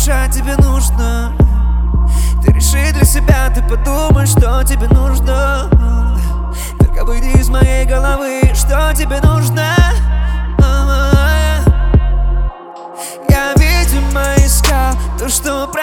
душа тебе нужна. Ты реши для себя, ты подумай, что тебе нужно. Только выйди из моей головы, что тебе нужно. Я, видимо, искал то, что